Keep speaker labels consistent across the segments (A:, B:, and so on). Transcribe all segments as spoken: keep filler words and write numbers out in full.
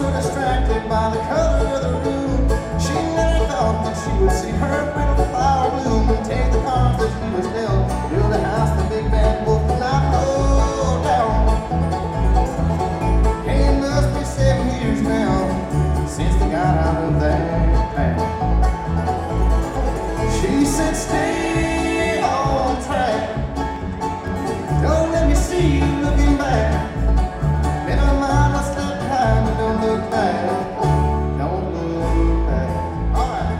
A: so distracted by the color of the room. She never thought that she would see her brittle flower bloom and take the cards that she was dealt, build a house the big bad wolf could not hold down. Hey, it must be seven years now since they got out of that town. She said, stay on track. Don't let me see you looking back. Never mind what's that time, but don't look back. Don't look back. All right.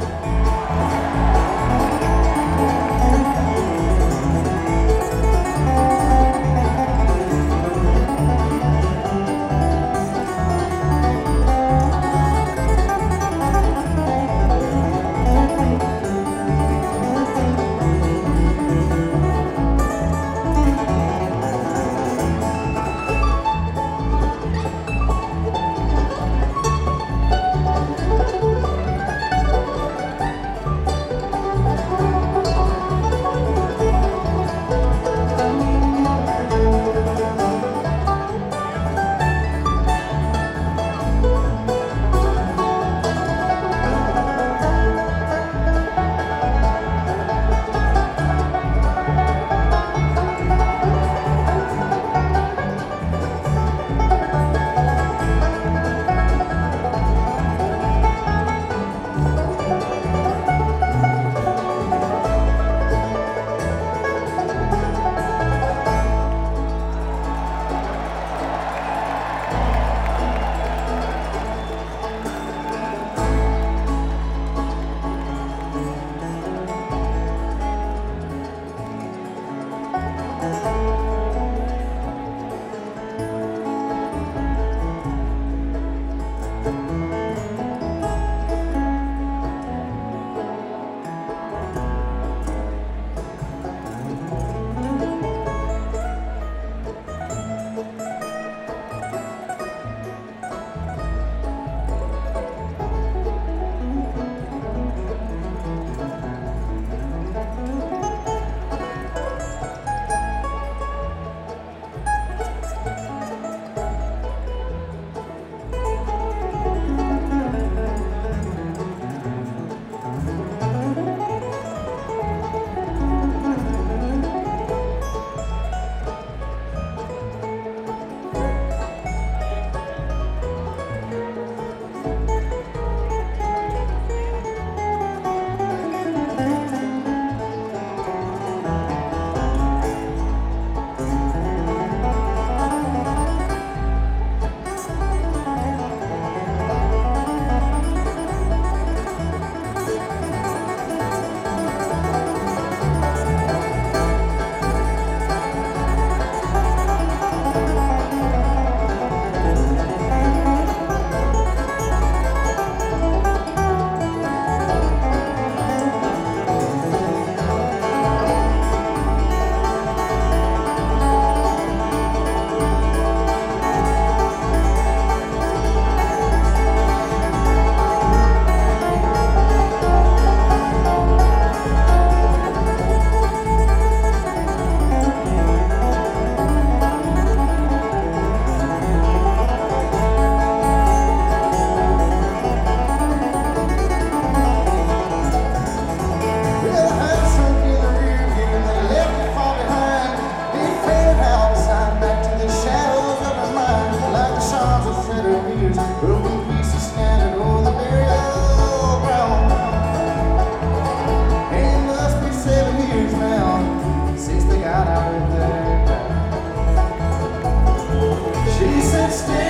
A: Since they got out of there, she said, stay